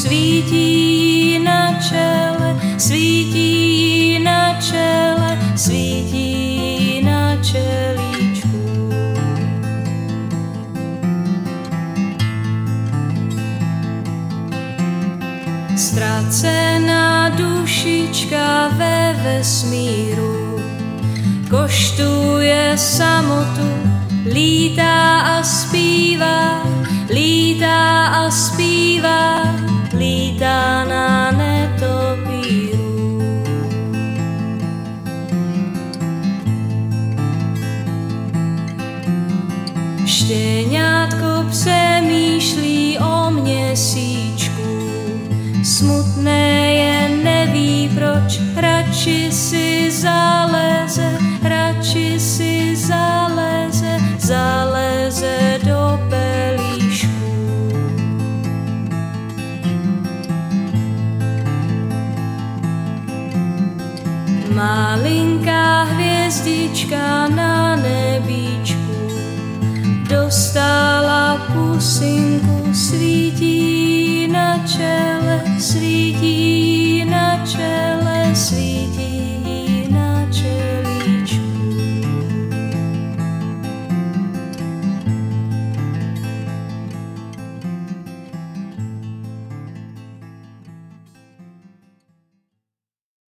svítí na čele, svítí na čele, svítí na čelíčku. Ztracená dušička ve vesmíru koštuje samotu, lítá a zpívá, lítá a zpívá, lítá na netopíru. Štěňátko přemýšlí o měsíčku, smutné je, neví proč, radši si zaleze, radši si zaleze, zaleze do pelíšku. Malinká hvězdička na nebíčku dostala pusinku, svítí na čele, svítí